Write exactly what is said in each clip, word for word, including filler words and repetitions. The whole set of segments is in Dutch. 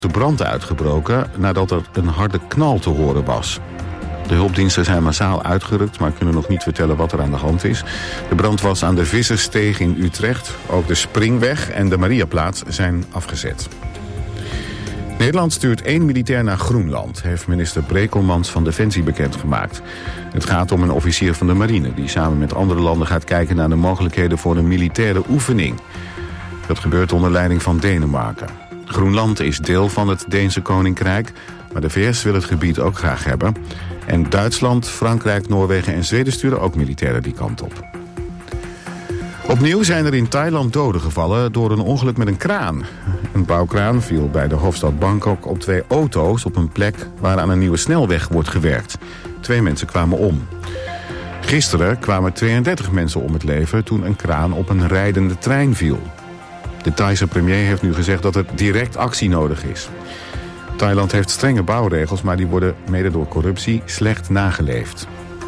de brand uitgebroken nadat er een harde knal te horen was. De hulpdiensten zijn massaal uitgerukt, maar kunnen nog niet vertellen wat er aan de hand is. De brand was aan de Visserssteeg in Utrecht. Ook de Springweg en de Mariaplaats zijn afgezet. Nederland stuurt één militair naar Groenland, heeft minister Brekelmans van Defensie bekendgemaakt. Het gaat om een officier van de marine die samen met andere landen gaat kijken naar de mogelijkheden voor een militaire oefening. Dat gebeurt onder leiding van Denemarken. Groenland is deel van het Deense Koninkrijk, maar de V S wil het gebied ook graag hebben. En Duitsland, Frankrijk, Noorwegen en Zweden sturen ook militairen die kant op. Opnieuw zijn er in Thailand doden gevallen door een ongeluk met een kraan. Een bouwkraan viel bij de hoofdstad Bangkok op twee auto's op een plek waar aan een nieuwe snelweg wordt gewerkt. Twee mensen kwamen om. Gisteren kwamen tweeëndertig mensen om het leven toen een kraan op een rijdende trein viel. De Thaise premier heeft nu gezegd dat er direct actie nodig is. Thailand heeft strenge bouwregels, maar die worden mede door corruptie slecht nageleefd.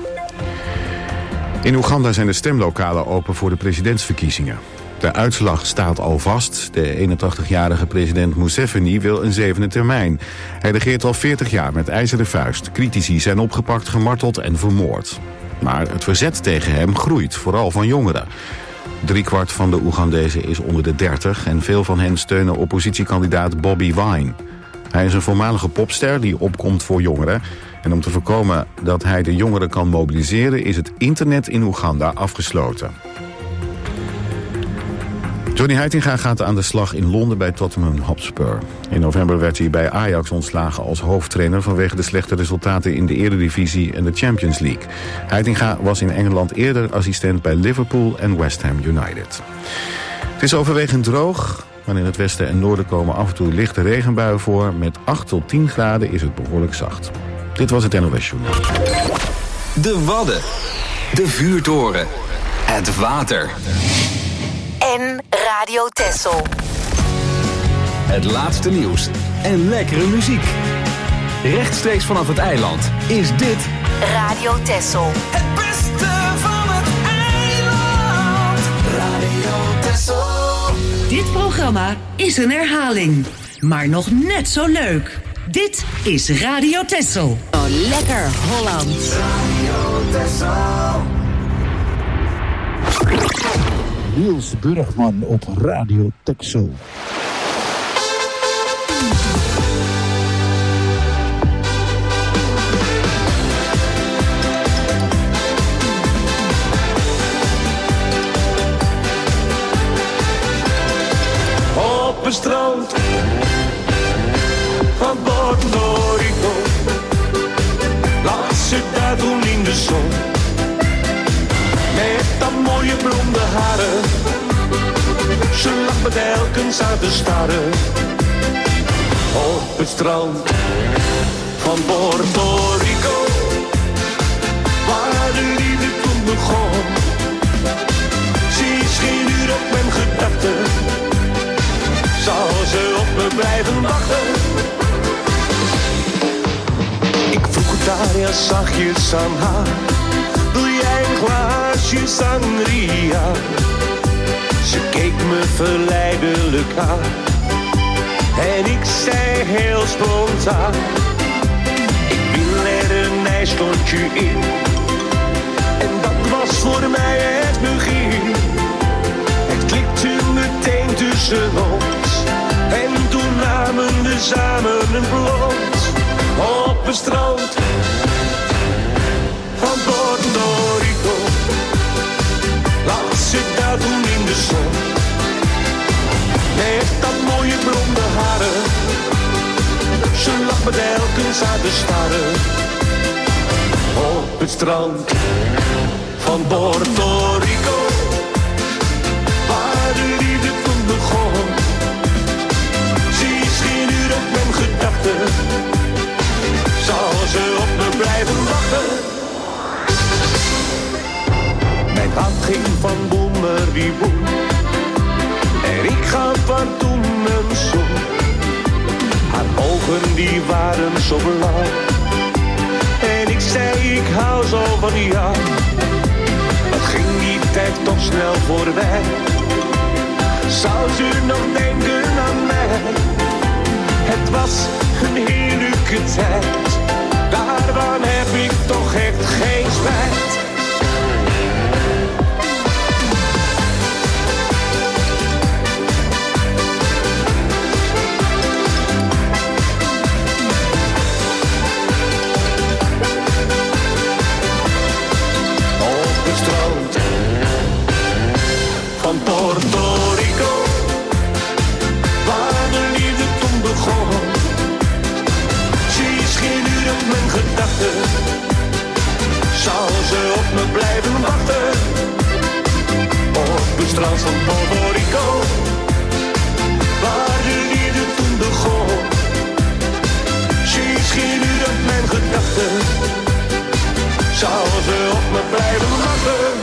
In Oeganda zijn de stemlokalen open voor de presidentsverkiezingen. De uitslag staat al vast. De eenentachtigjarige president Museveni wil een zevende termijn. Hij regeert al veertig jaar met ijzeren vuist. Critici zijn opgepakt, gemarteld en vermoord. Maar het verzet tegen hem groeit, vooral van jongeren. Driekwart van de Oegandezen is onder de dertig en veel van hen steunen oppositiekandidaat Bobby Wine. Hij is een voormalige popster die opkomt voor jongeren. En om te voorkomen dat hij de jongeren kan mobiliseren is het internet in Oeganda afgesloten. Johnny Heitinga gaat aan de slag in Londen bij Tottenham Hotspur. In november werd hij bij Ajax ontslagen als hoofdtrainer vanwege de slechte resultaten in de Eredivisie en de Champions League. Heitinga was in Engeland eerder assistent bij Liverpool en West Ham United. Het is overwegend droog, maar in het westen en noorden komen af en toe lichte regenbuien voor. Met acht tot tien graden is het behoorlijk zacht. Dit was het N O S Journaal. De Wadden, de vuurtoren, het water. En Radio Texel. Het laatste nieuws en lekkere muziek. Rechtstreeks vanaf het eiland is dit Radio Texel. Het beste van het eiland. Radio Texel. Dit programma is een herhaling, maar nog net zo leuk. Dit is Radio Texel. Oh, lekker Holland. Radio Texel. Niels Burgman op Radio Texel. Op een strand van Porto Rico lag ze daar toen in de zon. Met dat mooie blonde haren, ze lag me telkens aan te staren. Op het strand van Porto Rico, waar de liefde toen begon. Sinds geen uur op mijn gedachten, zal ze op me blijven wachten. Ik vroeg het daar, ja zachtjes aan haar. Wil jij een glaasje sangria? Ze keek me verleidelijk aan. En ik zei heel spontaan, ik wil er een ijslontje in. En dat was voor mij het begin. Het klikte meteen tussen ons. En toen namen we samen een blond. Op een strand van Porto Rico lag ze daar toen in de zon. Met dat mooie blonde haren, ze lag me telkens aan te staren. Op het strand van Porto Rico, waar de liefde toen begon. Ze is geen uur op mijn gedachten, zal ze op me blijven wachten. Mijn hart ging van boemer die boem, en ik gaf van toen een zoen. Haar ogen die waren zo blauw, en ik zei ik hou zo van jou. Wat ging die tijd toch snel voorbij, zou ze nog denken aan mij? Het het was een heerlijke tijd. Daarvan heb ik toch echt geen spijt. Op het strand van Puerto Rico, waar de liefde toen begon. Zie je schilderen mijn gedachten, zal ze op me blijven wachten. Op het strand van Puerto Rico, waar de liefde toen begon. Zie je schilderen mijn gedachten, zal ze op me blijven wachten.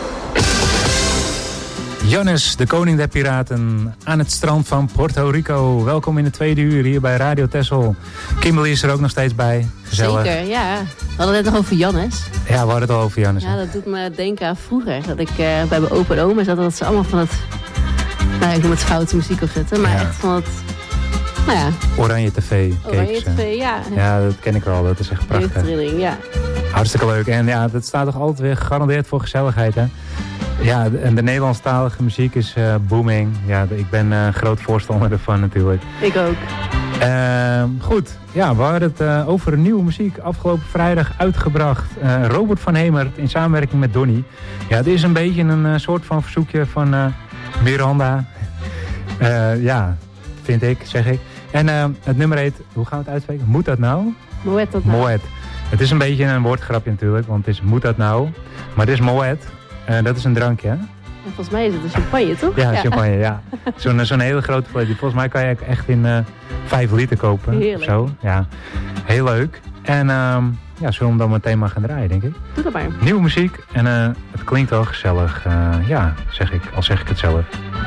Jannes, de koning der piraten, aan het strand van Puerto Rico. Welkom in de tweede uur hier bij Radio Texel. Kimberly is er ook nog steeds bij. Gezellig. Zeker, ja. We hadden het net nog over Jannes. Ja, we hadden het al over Jannes. Ja, dat doet me denken aan vroeger. Dat ik uh, bij mijn opa en oma zat, dat ze allemaal van het... Nou, ik noem het foute muziek opzetten, maar ja. Echt van het... Nou ja. Oranje tv. Oranje tv, ja. Ja, dat ken ik wel. Dat is echt prachtig. Trilling, ja. Hartstikke leuk. En ja, dat staat toch altijd weer gegarandeerd voor gezelligheid, hè? Ja, en de Nederlandstalige muziek is uh, booming. Ja, ik ben uh, groot voorstander ervan natuurlijk. Ik ook. Uh, goed, ja, we hadden het uh, over een nieuwe muziek afgelopen vrijdag uitgebracht. Uh, Robert van Hemert in samenwerking met Donny. Ja, het is een beetje een uh, soort van verzoekje van uh, Miranda. Uh, ja, vind ik, zeg ik. En uh, het nummer heet, hoe gaan we het uitspreken? Moet dat nou? Moet dat nou? Moet. Het is een beetje een woordgrapje natuurlijk, want het is moet dat nou. Maar het is Moet. Uh, dat is een drankje, hè? Ja, volgens mij is het een champagne, toch? Ja, ja. champagne, ja. Zo'n zo'n hele grote fles. Volgens mij kan je echt in uh, vijf liter kopen. Heerlijk. Zo. Ja, heel leuk. En um, ja, zullen we hem dan meteen maar gaan draaien, denk ik. Doe dat maar. Nieuwe muziek en uh, het klinkt wel gezellig. Uh, ja, zeg ik, al zeg ik het zelf.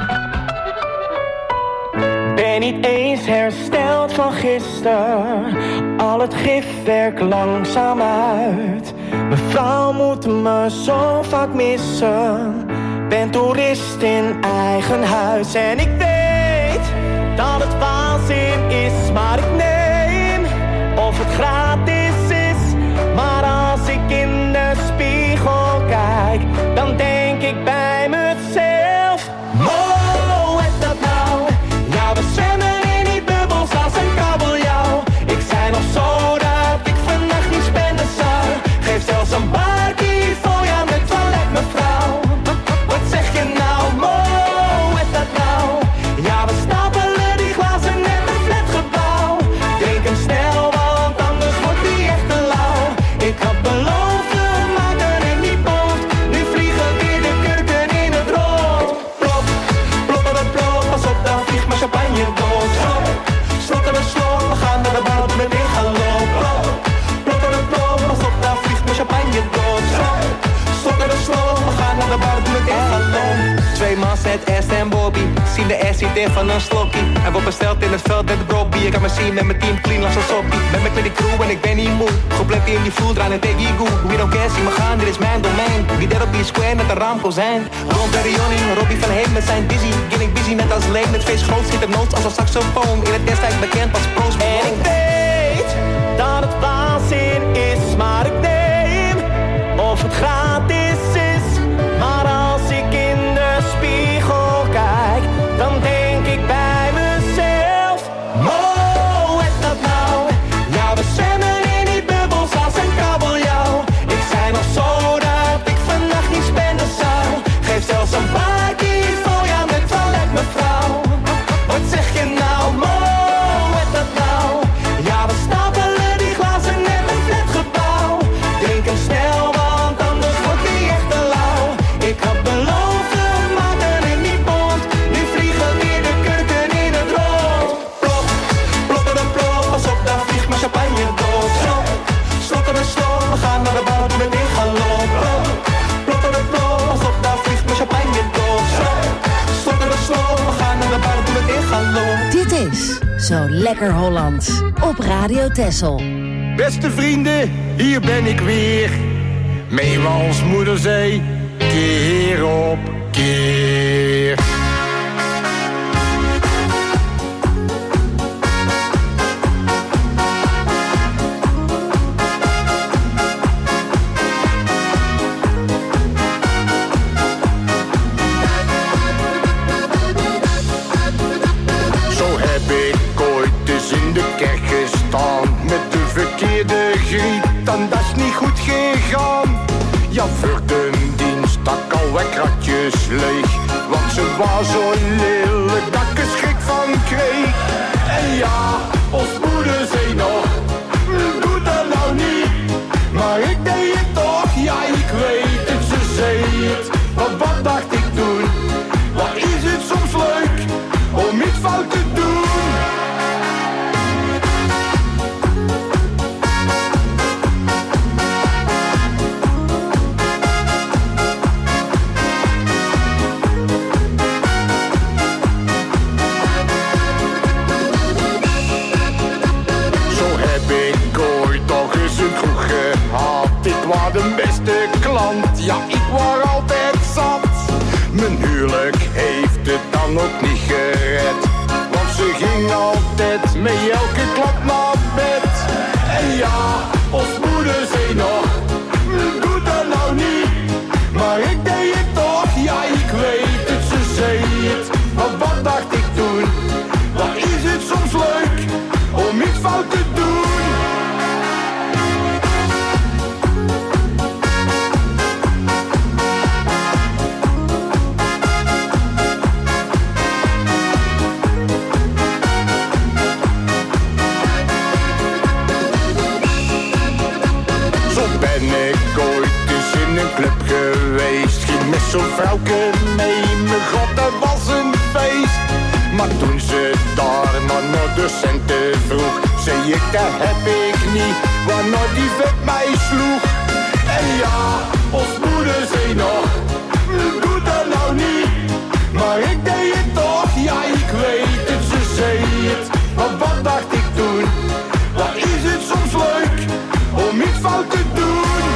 Ben niet eens hersteld van gisteren, al het gif werkt langzaam uit. Mijn vrouw moet me zo vaak missen, ben toerist in eigen huis. En ik weet dat het waanzin is, maar ik neem of het gratis is. Maar als ik in de spiegel kijk, dan denk ik bij mezelf, Mo, is dat nou? Ja, we zwemmen in die bubbels als een kabeljauw. Ik zei nog zo dat ik vannacht niet spenden zou. Geef zelfs een barkie voor jou met toilet, mevrouw. Wat zeg je nou, Mo, is dat nou? Ja, we stapelen die glazen net een flatgebouw. Drink hem snel, want anders wordt die echt te lauw. Ik had beloofd, we maken het niet bond. Nu vliegen weer de kurken in het rond. Plop, ploppen, plop, pas op, dan vliegt mijn champagne dood. Slop, slotten we slop, we gaan naar de bout met in galop. Plop, ploppen, plop, pas op, dan vliegt mijn champagne dood. Slop, slotten we slop, we gaan naar de bout met in galop. Twee man zet S en Bobby, zien de S niet in van een slokkie. Hij wordt besteld in het veld met de Robbie. Ik kan me zien met mijn team clean als een soppie. Ben met met die crew en ik ben niet moe. Compleet in die vloer, draaien tegen je goe. We don't care, zie me gaan, dit is mijn domein. Wie daar op die square met een raamkozijn. Rond bij Ronnie, Robbie van Heem met zijn dizzy. Getting busy net als Leen, het feest groot, zit er nood als een saxofoon. In het destijds bekend als Post Malone. En ik weet dat het waanzin is, maar ik neem of het gratis is. Maar als ik in de spiegel kijk, dan denk ik bij mezelf, Mo, is dat nou? Ja, we zwemmen in die bubbels als een kabeljauw. Ik zei nog zo dat ik vannacht niet spenden zou. Geef zelfs een barkie voor jou met toilet, mevrouw. Wat zeg je nou, Mo, is dat nou? Ja, we stapelen die glazen net een flatgebouw. Drink hem snel, want anders wordt die echt te lauw. Ik had beloofd, we maken het niet bond. Nu vliegen weer de kurken in het rond. Plop, ploppen en plop, pas op, daar vliegt mijn champagne dood. Slop, slotten en slop, we gaan naar de bout met in galop. Plop, ploppen en plop, pas op, daar vliegt mijn champagne dood. Slop, slotten en slop, we gaan naar de bout met in galop. Dit is Zo Lekker Hollands op Radio Texel. Beste vrienden, hier ben ik weer. Meewals moeder zei, keer op keer. dus leeg. Want ze was zo lelijk dat ik er schrik van kreeg. En ja, ons moeder zei nog, doe dat nou niet. Maar ik deed het toch, ja ik weet het, ze zei het. Want wat dacht ik toen? Wat is het soms leuk om iets fout te doen? De beste klant, ja ik was altijd zat. Mijn huwelijk heeft het dan ook niet gered. Want ze ging altijd met elke klap naar bed. En ja, ons moeder zei nog, doe dat nou niet. Maar ik deed het toch, ja ik weet het, ze zei het. Maar wat dacht ik toen? Wat is het soms leuk om iets fout te doen? Club geweest, ging met zo'n vrouwke mee, mijn god dat was een feest. Maar toen ze daar maar naar de centen vroeg, zei ik dat heb ik niet, waarna die vet mij sloeg. En ja, ons moeder zei nog, doe dat nou niet. Maar ik deed het toch, ja ik weet het, ze zei het. Maar wat dacht ik toen, wat is het soms leuk om iets fout te doen?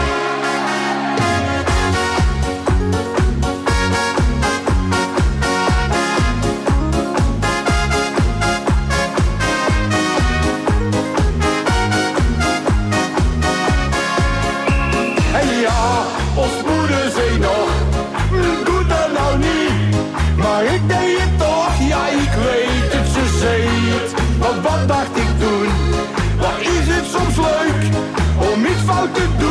Wat dacht ik toen? Wat is het soms leuk om iets fout te doen?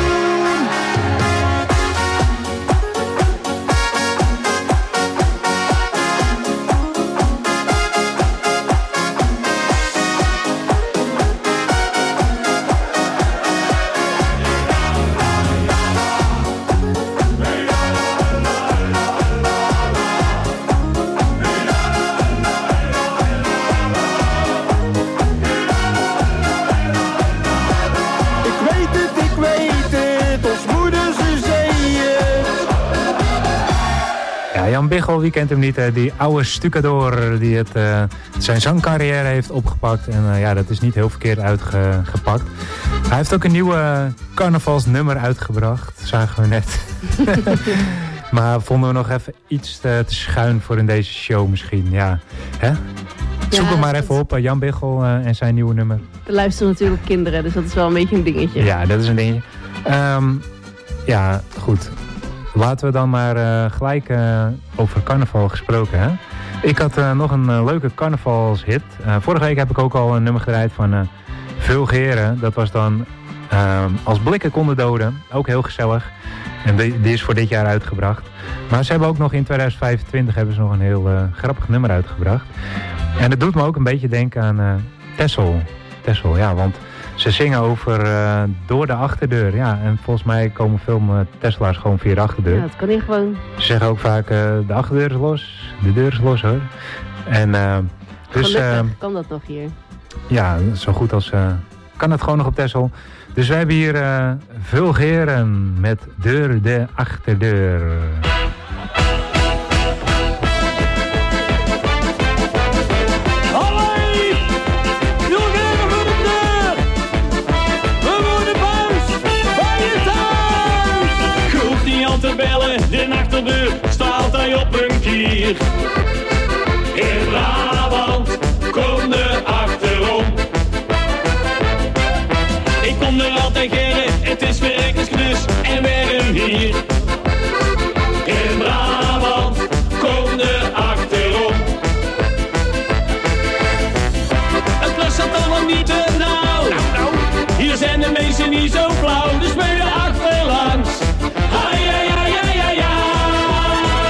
Jan Biggel, wie kent hem niet, hè? Die oude stucador die het, uh, zijn zangcarrière heeft opgepakt. En uh, ja, dat is niet heel verkeerd uitgepakt. Hij heeft ook een nieuwe carnavalsnummer uitgebracht, zagen we net. Maar vonden we nog even iets te, te schuin voor in deze show misschien, ja. Hè? Zoek ja, hem maar even op, uh, Jan Biggel uh, en zijn nieuwe nummer. Er luisteren natuurlijk kinderen, dus dat is wel een beetje een dingetje. Ja, dat is een dingetje. Um, ja, goed. Laten we dan maar uh, gelijk uh, over carnaval gesproken. Hè? Ik had uh, nog een uh, leuke carnavalshit. Uh, vorige week heb ik ook al een nummer gedraaid van uh, Vulgeren. Dat was dan uh, Als blikken konden doden. Ook heel gezellig. En die, die is voor dit jaar uitgebracht. Maar ze hebben ook nog in tweeduizend vijfentwintig hebben ze nog een heel uh, grappig nummer uitgebracht. En dat doet me ook een beetje denken aan uh, Texel. Texel, ja, want ze zingen over uh, door de achterdeur. Ja, en volgens mij komen veel uh, Tesla's gewoon via de achterdeur. Ja, dat kan niet gewoon. Ze zeggen ook vaak, uh, de achterdeur is los. De deur is los, hoor. En, uh, dus, Gelukkig uh, kan dat nog hier. Ja, zo goed als uh, kan het gewoon nog op Texel. Dus wij hebben hier uh, Vulgeren met Deur de Achterdeur. De achterdeur staat hij op een kier. In Brabant kom er achterom. Ik kom er altijd gerren, het is verrekkersknus en werm hier. In Brabant kom er achterom. Het klus zat allemaal niet te nauw. Nou, nou. Hier zijn de mensen niet zo flauw, dus ben je achterlangs. Ai, ai, ai, ai, ai, ai.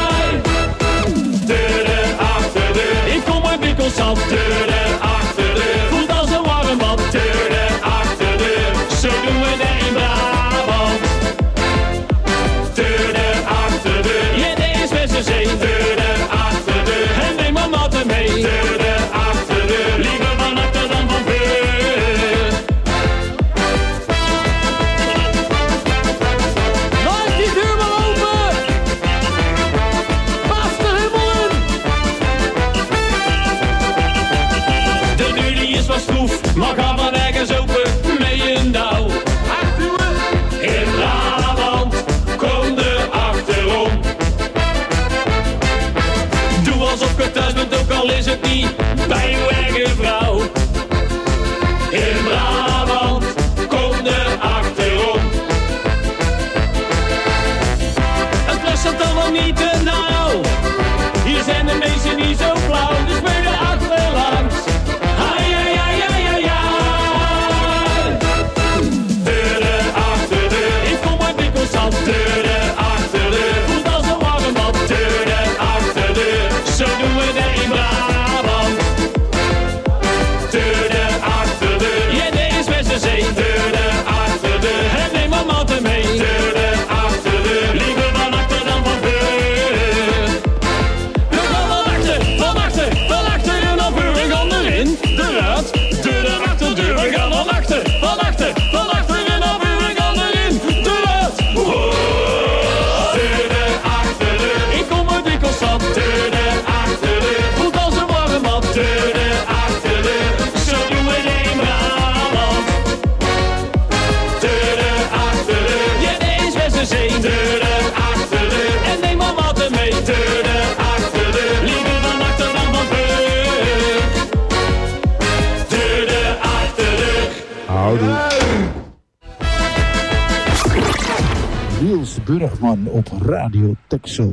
gaan van ergens open met een douw. In Brabant, kom er achterom. Doe alsof je thuis bent, ook al is het niet bij uw eigen vrouw. In Brabant, kom er achterom. Het fluistert allemaal niet te nauw. Hier zijn de meesten niet zo flauw, dus ben je achterlangs. Ai, ai, ai, ai, ai, ai. Deur de achterdeur, ik kom uit Wikkelstad. Deur de achterdeur, voelt als een warm bad. Deur de achterdeur, zo doen we dat in Brabant. Deur de achterdeur, ja, dit is Westerzee. Deur de achterdeur, en neem maar matten mee. Deur de achterdeur, liever van achter dan van voor. We gaan van achter, van achter, van achter en dan voor. We gaan erin, eruit. Deur de achterdeur, we gaan van achter, van achter, van achter en dan voor. We gaan erin, eruit. Wow. Deur de achterdeur, ik kom uit Wikkelstad. Deur de achterdeur, voelt als een warm bad. Deur de achterdeur, zo doen we het in Brabant. Deur de achterdeur, ja, dit is Westerzee. Deur de achterdeur, en neem maar matten mee. Deur de achterdeur, liever van achter dan van voor. Deur de achterdeur. Houdoe. Niels Burgman op Radio Texel.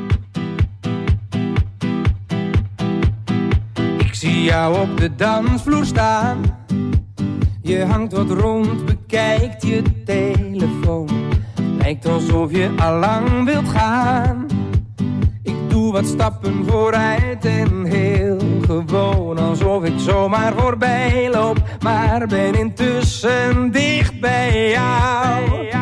Ik zie jou op de dansvloer staan. Je hangt wat rond, bekijkt je telefoon. Lijkt alsof je allang wilt gaan. Ik doe wat stappen vooruit en heel gewoon. Alsof ik zomaar voorbij loop, maar ben intussen dicht bij jou.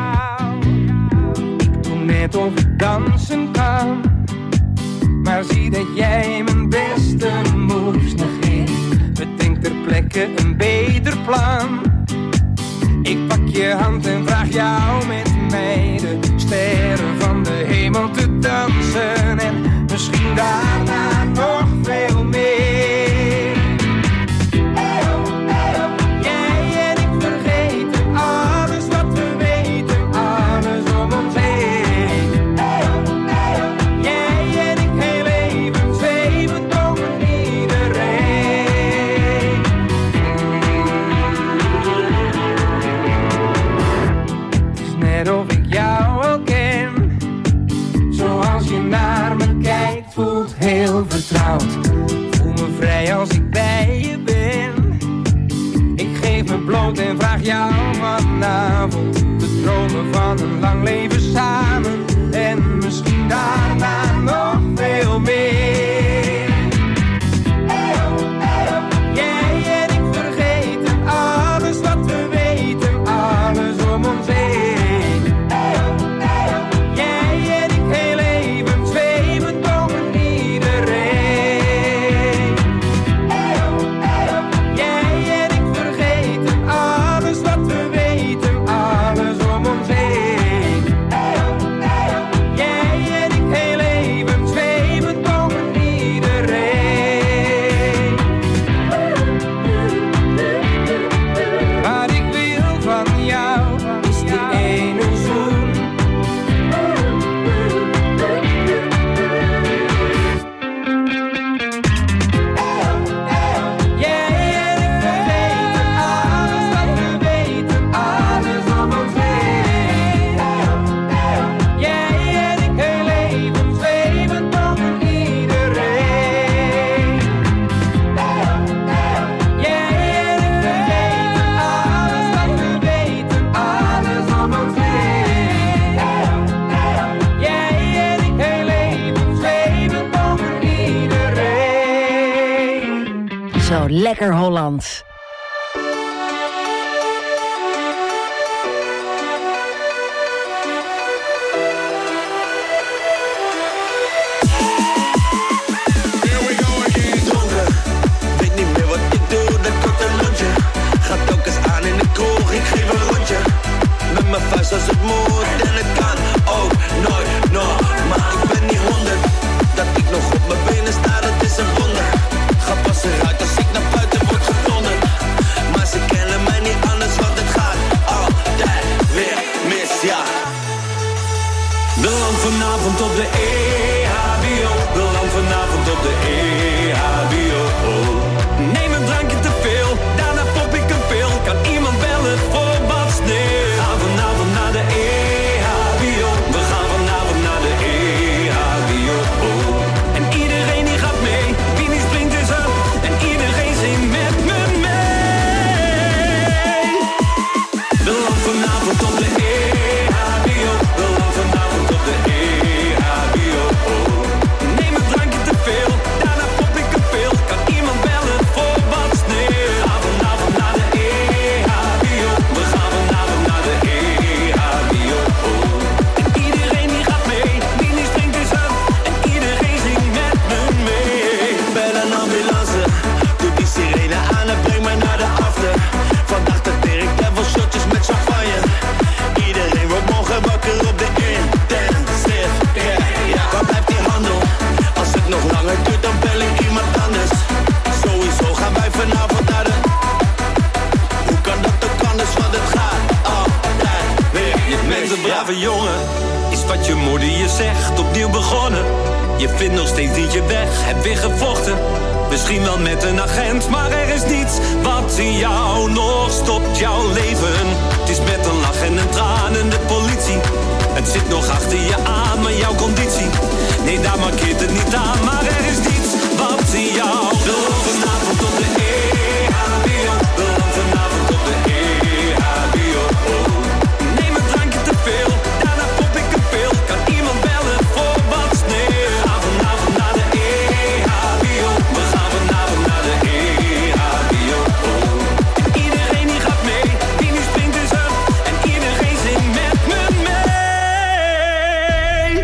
Ik doe net of ik dansen kan, maar zie dat jij mijn beste moves negeert. Bedenk ter plekke een beter plan. Ik pak je hand en vraag jou met mij de sterren van de hemel te dansen. En misschien daarna nog veel meer. Jij en ik vergeten alles wat we weten, alles om ons heen. Jij en ik heel even zweven boven iedereen. Het is net of ik jou al ken. Zoals je naar me kijkt, voelt heel vertrouwd. Voel me vrij als ik bij je ben. Ik geef me bloot en vraag jou vanavond te dromen van een lang leven samen. En misschien daarna nog veel meer. Jij en ik vergeten alles wat we weten, alles om ons heen. Jij en ik heel even zweven boven iedereen. Jij en ik vergeten alles wat we weten, alles om ons heen. Jij en ik heel even zweven boven iedereen. Wat ik wil van jou is die ene zoen. Jij en ik vergeten alles wat we weten, alles om ons heen. Jij en ik heel even zweven boven iedereen. Jij en ik vergeten alles wat we weten, alles om ons heen. Jij en ik heel even zweven boven iedereen. Zo lekker Hollands. Donker, weet niet meer wat ik doe, dat korte lontje. Gaat ook eens aan in de kroeg, ik geef een rondje. Met mijn vuist als het moet en het kan ook nooit normaal. Ik ben niet honderd, dat ik nog op mijn benen sta, dat is een wonder. Ga pas eruit als ik naar buiten word gedonderd. Maar ze kennen brave jongen, is wat je moeder je zegt, opnieuw begonnen. Je vindt nog steeds niet je weg, heb weer gevochten. Misschien wel met een agent, maar er is niets wat in jou nog stopt, jouw leven. Het is met een lach en een traan en de politie. Het zit nog achter je aan, maar jouw conditie, nee, daar markeert het niet aan. Maar er is niets wat in jou nog vanavond op de E H B O. Beland vanavond op de E H B O. Neem een drankje te veel, daarna pop ik een pil. Kan iemand bellen voor wat sneeuw? Ga vanavond naar de E H B O. We gaan vanavond naar de E H B O. Iedereen die gaat mee, die nu springt is up. En iedereen zingt met me mee.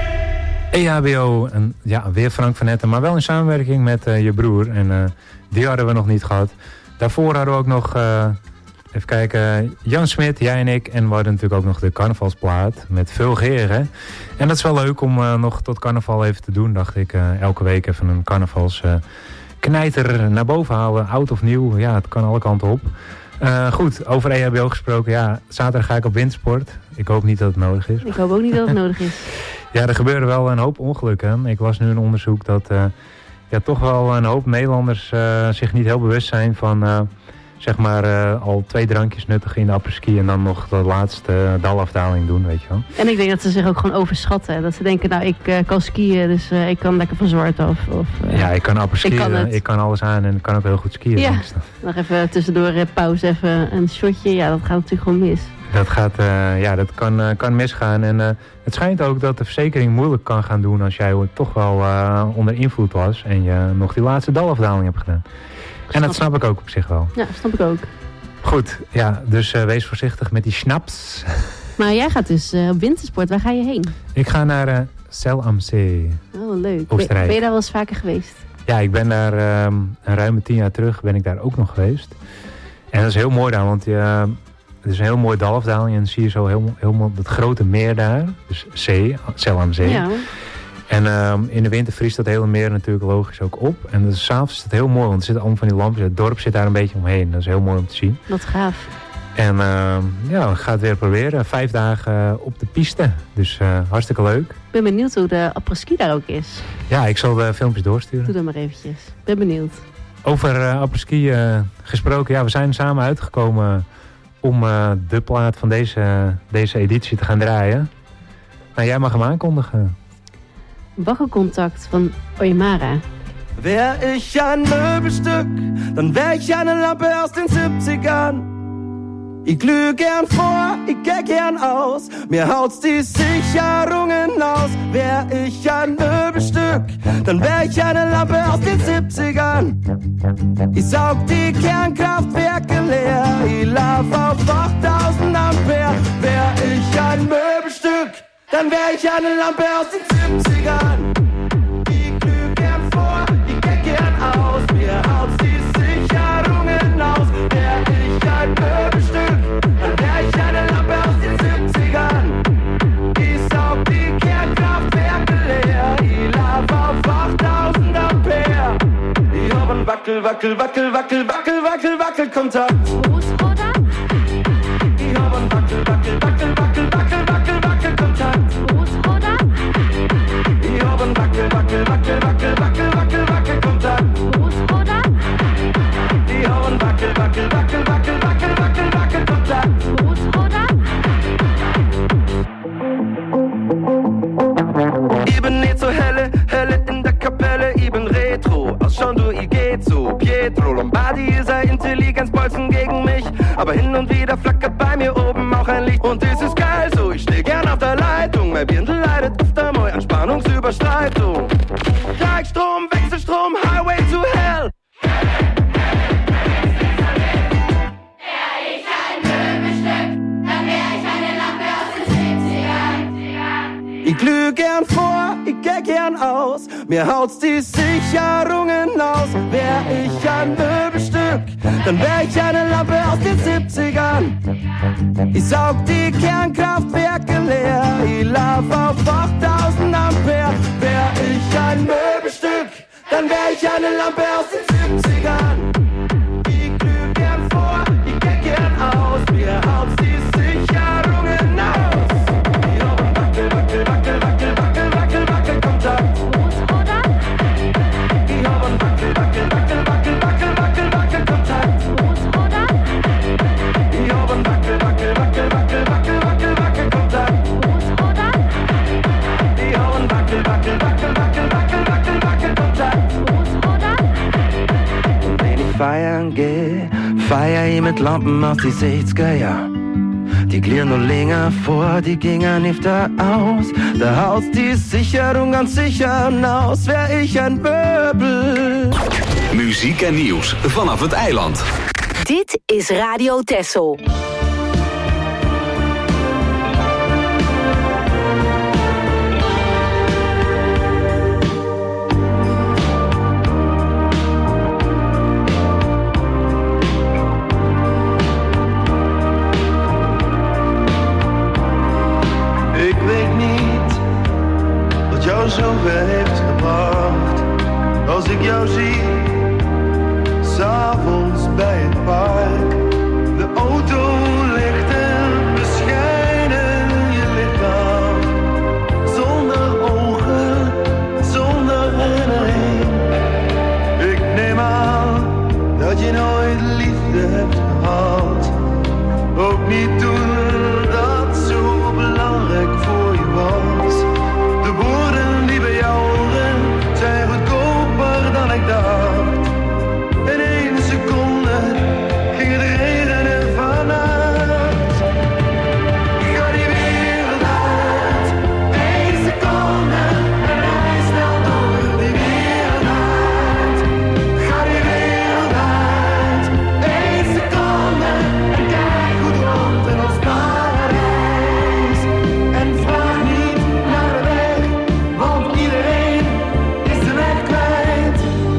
E H B O, en ja, weer Frank van Etten, maar wel in samenwerking met uh, je broer. En uh, die hadden we nog niet gehad. Daarvoor hadden we ook nog, uh, even kijken, Jan Smit, jij en ik. En we hadden natuurlijk ook nog de carnavalsplaat met Vulgeren. En dat is wel leuk om uh, nog tot carnaval even te doen, dacht ik. Uh, elke week even een carnavals uh, knijter naar boven halen, oud of nieuw. Ja, het kan alle kanten op. Uh, goed, over E H B O gesproken. Ja, zaterdag ga ik op wintersport. Ik hoop niet dat het nodig is. Ik hoop ook niet dat het nodig is. Ja, er gebeuren wel een hoop ongelukken. Ik las nu een onderzoek dat uh, ja, toch wel een hoop Nederlanders uh, zich niet heel bewust zijn van uh, zeg maar uh, al twee drankjes nuttigen in de apres-ski en dan nog de laatste uh, dalafdaling doen, weet je wel. En ik denk dat ze zich ook gewoon overschatten. Dat ze denken, nou, ik uh, kan skiën, dus uh, ik kan lekker van zwart af. Of, uh, ja, ik kan apres-skiën, ik, kan ik kan alles aan en ik kan ook heel goed skiën. Ja, nog even tussendoor uh, pauze, even een shotje. Ja, dat gaat natuurlijk gewoon mis. Dat, gaat, uh, ja, dat kan, uh, kan misgaan. En uh, het schijnt ook dat de verzekering moeilijk kan gaan doen als jij toch wel uh, onder invloed was en je nog die laatste dalafdaling hebt gedaan. Snap en dat snap ik ook op zich wel. Ja, snap ik ook. Goed, ja, dus uh, wees voorzichtig met die schnaps. Maar jij gaat dus uh, op wintersport. Waar ga je heen? Ik ga naar uh, Zell am See. Oh, leuk. Oostenrijk. Ben je daar wel eens vaker geweest? Ja, ik ben daar um, een ruime tien jaar terug ben ik daar ook nog geweest. En dat is heel mooi daar, want je... Uh, het is een heel mooi dalafdaling en dan zie je zo heel, heel dat grote meer daar. Dus zee, Zell am See. Ja. En um, in de winter vriest dat hele meer natuurlijk logisch ook op. En dus 's avonds is het heel mooi, want er zitten allemaal van die lampjes. Het dorp zit daar een beetje omheen. Dat is heel mooi om te zien. Wat gaaf. En uh, ja, ik ga het weer proberen. Vijf dagen uh, op de piste. Dus uh, hartstikke leuk. Ik ben benieuwd hoe de apres-ski daar ook is. Ja, ik zal de filmpjes doorsturen. Doe dat maar eventjes. Ik ben benieuwd. Over uh, apres-ski uh, gesproken. Ja, we zijn samen uitgekomen om uh, de plaat van deze, uh, deze editie te gaan draaien. Nou, jij mag hem aankondigen. Wackelkontakt van Oymara. Wär ich ein Möbelstück, dann wär ich eine Lampe aus den siebzigern. Ich glüh gern vor, ich geh gern aus, mir haut's die Sicherungen aus. Wär ich ein Möbelstück, dann wär ich eine Lampe aus den siebzigern. Ich saug die Kernkraftwerke leer, ich lauf auf achttausend Ampere. Wär ich ein Möbelstück, dann wär ich eine Lampe aus den siebzigern. Ich glüh gern vor, ich geh gern aus, mir haut's die Sicherungen aus. Wär ich ein Möbelstück, dann wär ich eine Lampe aus den siebzigern. Ich saug die Kernkraftwerke leer, ich lauf auf achttausend Ampere. Ich hab ein Wackel, Wackel, Wackel, Wackel, Wackel, Wackel, Wackelkontakt. Großvater? Ich hab ein Wackel, Wackel, Wackel, Wackel, Wackel, Wackel, Wackelkontakt. Großvater? Ich hab ein Wackel, Wackel, Wackel, Wackel, Wackel, Wackel, Wackelkontakt. Großvater? Ich hab ein Wackel, Wackel, Wackel, Wackel, Wackel, Wackel, Wackelkontakt. Großvater? Ich bin nicht so helle, helle in der Kapelle, ich bin Retro, aus schon du, ich geht so. Pietro Lombardi ist ein Intelligenzbolzen gegen mich, aber hin und wieder flackert bei mir oben auch ein Licht. Und das ist geil so, ich steh gern auf der Leitung, mein Birndl leidet öfter mal an Spannungsüberschreitung. Gleichstrom, Wechselstrom, Highway to Hell. Ich glüh gern vor, ich geh gern aus, mir haut's die Sicherungen aus. Wär ich ein Möbelstück, dann wär ich eine Lampe aus den siebzigern. Ich saug die Kernkraftwerke leer, ich lauf auf achttausend Ampere. Wär ich ein Möbelstück, dann wär ich eine Lampe aus den siebzigern. Ich glüh gern vor, ich geh gern aus, mir haut's die Sicherungen aus. Ich hab feier je mit Lampen aus die sechziger Jahre. Die glieren nur länger vor, die gingen nicht da aus. Der Haus, die ist sicher und ganz sicher hinaus, wär ich ein Böbel. Muziek en nieuws vanaf het eiland. Dit is Radio Texel. Zover heeft gebracht. Als ik jou zie, 's avonds bij het park. De auto ligt en beschijnen je lichaam. Zonder ogen, zonder herinnering. Ik neem aan dat je nooit liefde hebt gehad. Ook niet toen dat zo belangrijk voor je was. De woorden die bij jou horen zijn goedkoper dan ik dacht. In één seconde ging het regenen vanuit. Ga die wereld uit, één seconde en rij snel door die wereld uit. Ga die wereld uit, één seconde en kijk goed rond in ons paradijs. En vraag niet naar de weg, want iedereen is de weg kwijt.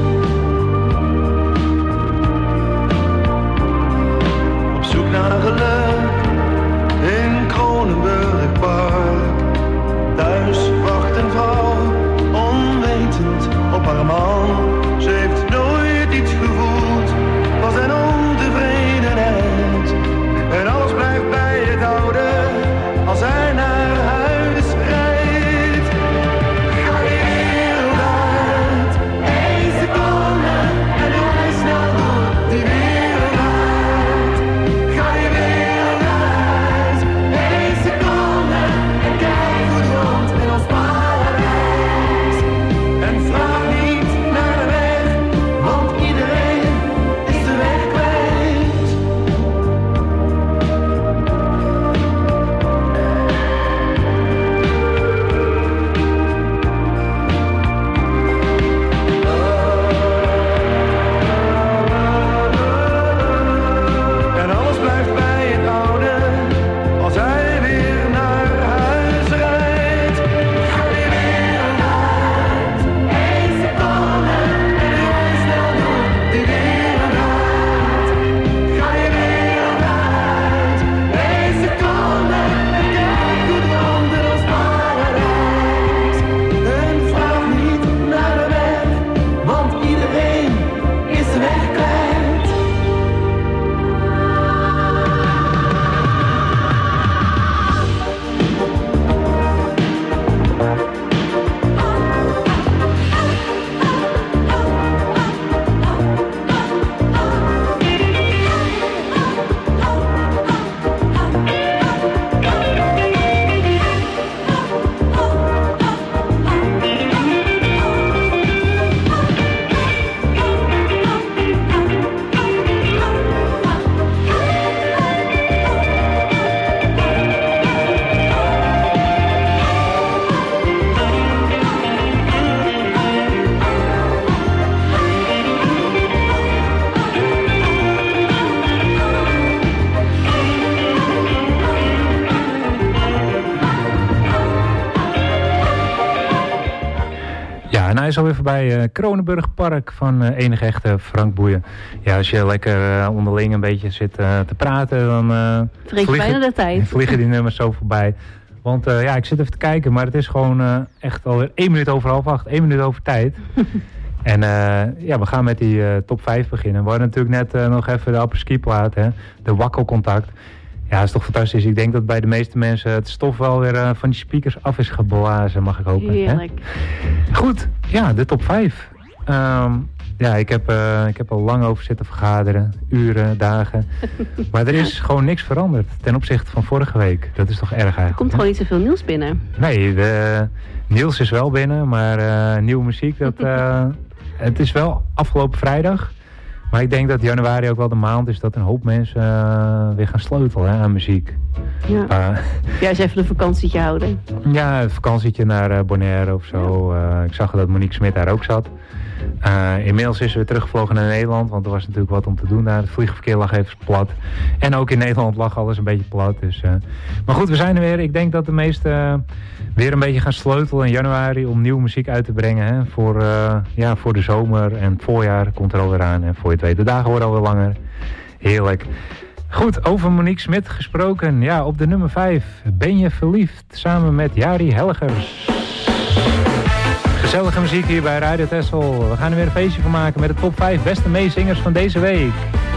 Op zoek naar geluk in Kronenburg Park. Thuis wacht een vrouw, onwetend op haar man. Ze heeft nooit iets gevoeld van zijn ontevredenheid. En alles blijft bij het oude als hij naar huis rijdt. Ga die wereld uit, één seconde en rij snel door die wereld uit. Ga die wereld uit, één seconde en kijk goed rond in ons paradijs. En vraag niet naar de weg, want iedereen is de weg kwijt. En alles blijft bij het oude als hij weer naar huis rijdt. Ga die wereld uit, één seconde en rij snel door die wereld uit. Ga die wereld uit, één seconde en kijk goed rond in ons paradijs. En vraag niet naar de weg, want iedereen is de weg kwijt. Ja, en hij is alweer voorbij. Uh, Kronenburg Park van uh, enige echte Frank Boeien. Ja, als je lekker uh, onderling een beetje zit uh, te praten, dan uh, Vergeet je bijna de tijd. vliegen die nummers zo voorbij. Want uh, ja, ik zit even te kijken, maar het is gewoon uh, echt alweer één minuut over half acht, één minuut over tijd. En uh, ja, we gaan met die uh, top vijf beginnen. We hadden natuurlijk net uh, nog even de apres-ski plaat, hè, de wakkelcontact. Ja, dat is toch fantastisch. Ik denk dat bij de meeste mensen het stof wel weer uh, van die speakers af is geblazen, mag ik hopen. Heerlijk. Hè? Goed, ja, de top vijf. Um, ja, ik heb, uh, ik heb al lang over zitten vergaderen. Uren, dagen. Maar er is gewoon niks veranderd ten opzichte van vorige week. Dat is toch erg eigenlijk. Er komt gewoon niet zoveel nieuws binnen. Nee, de, Niels is wel binnen, maar uh, nieuwe muziek, dat, uh, het is wel afgelopen vrijdag. Maar ik denk dat januari ook wel de maand is dat een hoop mensen uh, weer gaan sleutelen hè, aan muziek. Ja. Uh, Juist even een vakantietje houden. Ja, een vakantietje naar uh, Bonaire of zo. Uh, ik zag dat Monique Smit daar ook zat. Uh, inmiddels is ze weer teruggevlogen naar Nederland, want er was natuurlijk wat om te doen daar. Het vliegverkeer lag even plat. En ook in Nederland lag alles een beetje plat. Dus, uh... Maar goed, we zijn er weer. Ik denk dat de meesten uh, weer een beetje gaan sleutelen in januari om nieuwe muziek uit te brengen. Hè? Voor, uh, ja, voor de zomer en het voorjaar komt er alweer aan. En voor je het weet, de dagen worden alweer langer. Heerlijk. Goed, over Monique Smit gesproken. Ja, op de nummer vijf. Ben je verliefd? Samen met Jari Helgers. Gezellige muziek hier bij Radio Texel. We gaan er weer een feestje van maken met de top vijf beste meezingers van deze week.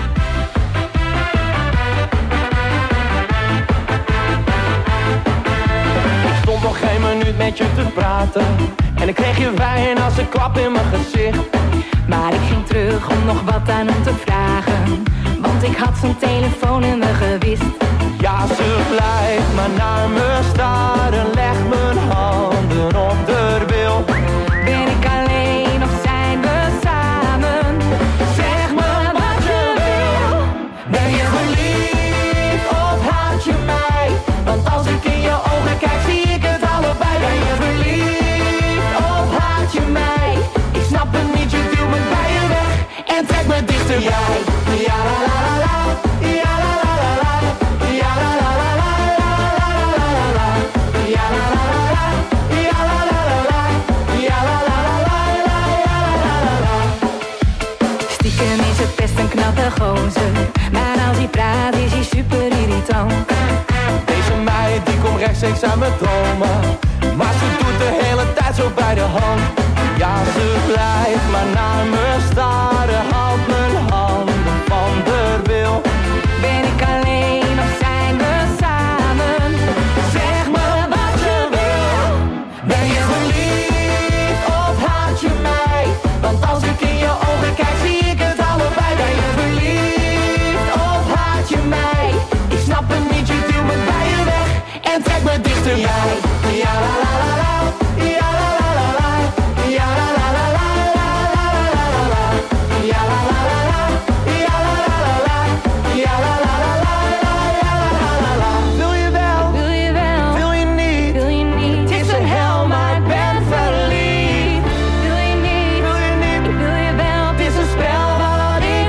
Ik stond nog geen minuut met je te praten en ik kreeg je wijn als een klap in mijn gezicht. Maar ik ging terug om nog wat aan hem te vragen, want ik had zijn telefoonnummer gewist. Ja, ze blijft maar naar me staren, leg mijn handen op de wil. Ben ik alleen of zijn we samen? Zeg me wat je wil. Ben je verliefd of haat je mij? Want als ik in je ogen kijk zie ik het allebei. Ben je verliefd of haat je mij? Ik snap het niet, je duwt me bij je weg en trek me dichterbij. Ja la la la la, ja la la la la, ja la la la la, la la la la, ja la la la la, ja la la la la, ja la la la la, ja la la la. Stiekem is het best een knappe gozer, maar als hij praat is hij super irritant. Deze meid die komt rechtstreeks aan mijn dromen, maar ze doet de hele tijd zo bij de hand. Ja, ze blijft maar naar me staren, houdt mijn handen van de wil. Ben ik alleen of zijn we samen? Zeg me wat je wil. Ben je verliefd of haat je mij? Want als ik in je ogen kijk zie ik het allebei. Ben je verliefd of haat je mij? Ik snap het niet, je duwt me bij je weg en trek me dichterbij. Ja la la la la, ja la la la la, ja la la la la, la la la la la, ja la la la la, ja la la la la, ja la la la la, ja la la la la. Wil je wel? Wil je wel? Wil je niet? Wil je niet? Het is een hel, maar ik ben verliefd. Wil je niet? Wil je niet? Ik wil je wel. Het is een spel wat ik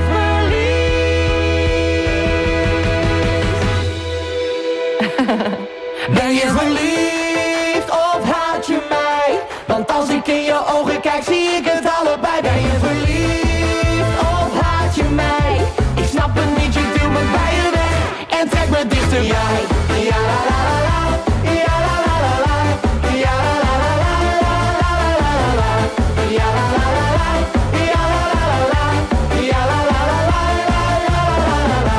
verlies. Ben je verliefd of haat je mij? Want als ik in je ogen kijk zie ik het allebei. Ben je verliefd of haat je mij? Ik snap het niet, je duwt me bij je weg en trek me dichterbij. Ja la la la la, ja la la la la, ja la la la la, la la la la la, ja la la la la, ja la la la la, ja la la la la, la la la la.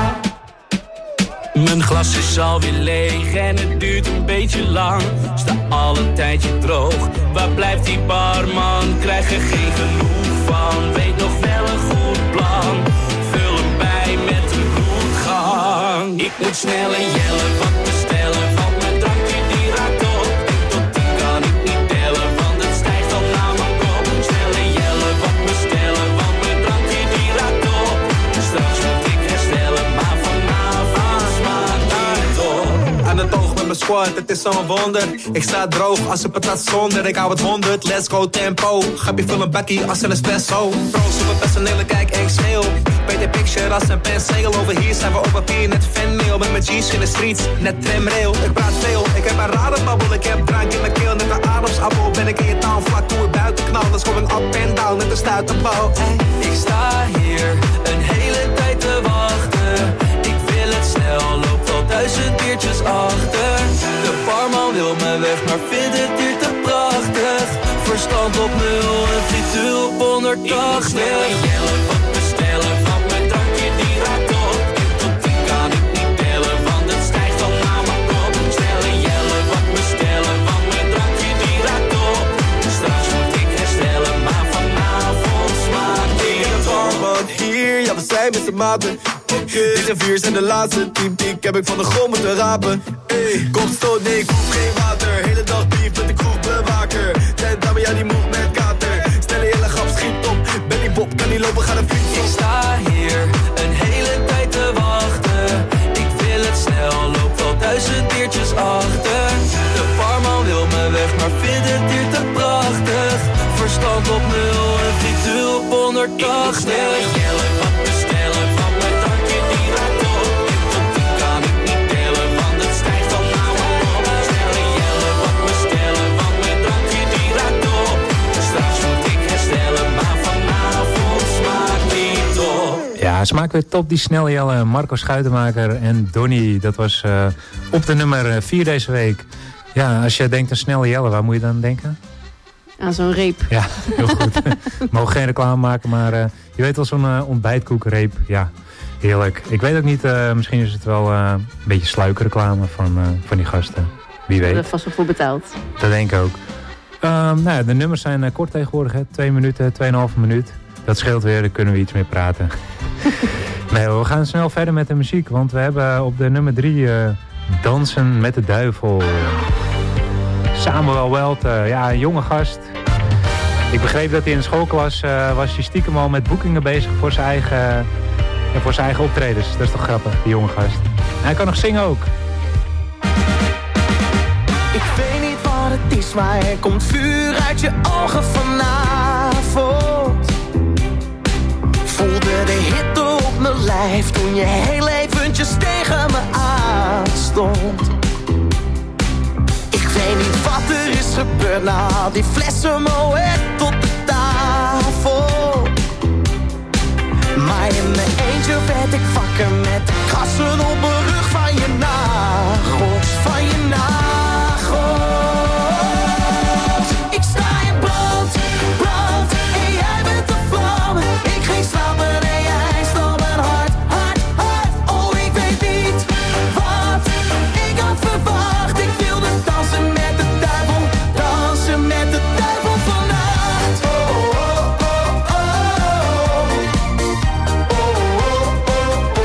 Mijn glas is alweer leeg en het duurt een beetje lang. Sta al een tijdje droog, waar blijft die barman? Krijg er geen genoeg van, weet nog wel een goed plan. Vul hem bij met een bloedgang. Ik moet snel en jellen wat bestellen, want mijn drankje die raakt op. Tot tien kan ik niet tellen, want het stijgt al naar mijn kop. Snel en jellen wat bestellen, want mijn drankje die raakt op. Straks moet ik herstellen, maar vanavond smaakt niet op. Aan het oog met mijn squad, het is zo'n wonder. Ik sta droog als een patat zonder. Ik hou het honderd, let's go tempo. Grapje vul een bakkie als een espresso. Proost op het personele, kijk ik schreeuw. Paint a picture als een penseel. Over hier zijn we op papier, net fanmail. Met mijn G's in de streets, net tramrail. Ik praat veel, ik heb een rare babbel. Ik heb drank in mijn keel, net een ademsappel. Ben ik in je taal, vlak toe ik buiten knal. Dat is gewoon up and down, net een stuiterbal. Ik sta hier een hele tijd te wachten. Ik wil het snel, loopt al duizend biertjes achter. De barman wil me weg, maar vindt het hier te prachtig. Verstand op nul en frituur op honderdtachtig. Ik moet snel en jellen wat bestellen, want mijn drankje die raakt op. Tot tien kan ik niet tellen, want het stijgt al naar mijn kop. Snel en jellen wat bestellen, want mijn drankje die raakt op. Straks moet ik herstellen, maar vanavond smaakt die het barman hier, ja we zijn met z'n maten. Deze vier zijn de laatste, tien piek heb ik van de grond moeten rapen. Hey, kom stoot, nee, ik hoef geen water. Hele dag beef met de kroegbewaker. Zijn dame, ja die moet met kater. Stel je hele grap, schiet op, ben die Bob kan niet lopen, ga de fiets op. Ik sta hier een hele tijd te wachten. Ik wil het snel, loop wel duizend diertjes achter. De barman wil me weg, maar vindt het hier te prachtig. Verstand op nul en frituur op honderdtachtig. Ik wil snelle jellen, wat bestellen van mijn drankje die raakt op. Tot die kan ik niet tellen, want het stijgt al naar me op. Snelle jellen, wat bestellen van mijn drankje die raakt op. Straks moet ik herstellen, maar vanavond smaakt die top. Ja, smaak weer top, die snelle jellen. Marco Schuitenmaker en Donny. Dat was uh, op de nummer vier deze week. Ja, als je denkt aan snelle jellen, waar moet je dan denken? Aan zo'n reep. Ja, heel goed. We mogen geen reclame maken, maar uh, je weet wel zo'n uh, ontbijtkoekreep. Ja, heerlijk. Ik weet ook niet, uh, misschien is het wel uh, een beetje sluikreclame van, uh, van die gasten. Wie weet. Er vast wel voor betaald. Dat denk ik ook. Um, nou ja, de nummers zijn uh, kort tegenwoordig, hè. Twee minuten, tweeënhalve minuut. Dat scheelt weer, dan kunnen we iets meer praten. Nee, we gaan snel verder met de muziek, want we hebben op de nummer drie uh, Dansen met de Duivel. Samuel Welt, uh, ja, een jonge gast. Ik begreep dat hij in de schoolklas uh, was hij stiekem al met boekingen bezig voor zijn eigen, uh, voor zijn eigen optredens. Dat is toch grappig, die jonge gast. En hij kan nog zingen ook. Ik weet niet wat het is, maar er komt vuur uit je ogen vanavond. Voelde de hitte op mijn lijf toen je heel eventjes tegen me aanstond. Ik weet niet wat er is gebeurd na al die flessen Moet tot de tafel. Maar in mijn eentje werd ik wakker met de krassen op mijn rug van je nagels, van je nagels. Ik sta in brand, brand en jij bent de vlam. Ik ging slapen en jij stal mijn hart, hart, hart. Oh, ik weet niet wat ik had verwacht. Ik wilde dansen met de duivel, dansen met de duivel vannacht. Oh, oh, oh, oh. Oh, oh, oh, oh.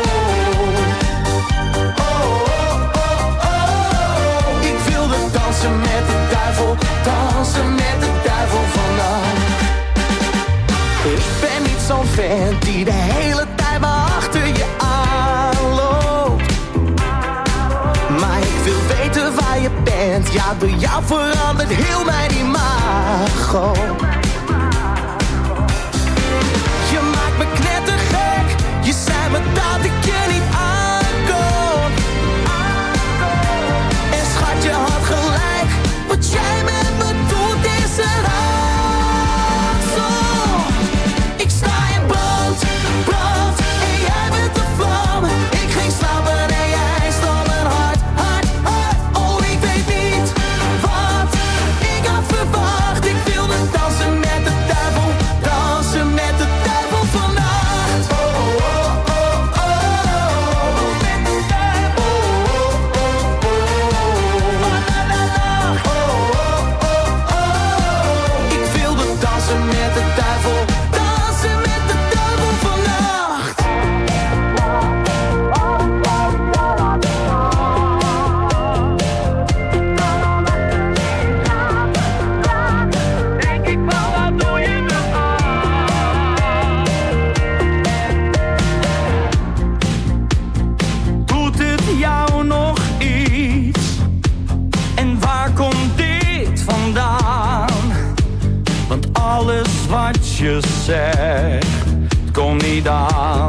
Oh, oh, oh. Ik wilde dansen met de duivel, dansen met de duivel vannacht. Ik ben niet zo'n fan die de hele tijd maar achter je aanloopt. Maar ik wil weten waar je bent. Ja, door jou verandert heel mijn imago. Je maakt me knettergek. Je zei me dat ik je niet aankon. En schat, je had gelijk. Wat jij met me doet is een raadsel. Ik sta in brand, brand en jij bent de vlam. Ik ging slapen en jij stal mijn hart, hart, hart. Oh, ik weet niet wat ik had verwacht. Ik wilde dansen met de duivel, dansen met de duivel vannacht. Oh, oh, oh, oh. Met de duivel. Oh, oh, oh, oh. La, la, la. Oh, oh, oh, oh. Ik wilde dansen met de duivel, dansen met de duivel vannacht. Denk ik van, wat doe je me aan? Doet het jou nog iets? En waar komt dit vandaan? Want alles wat je zegt, komt niet aan.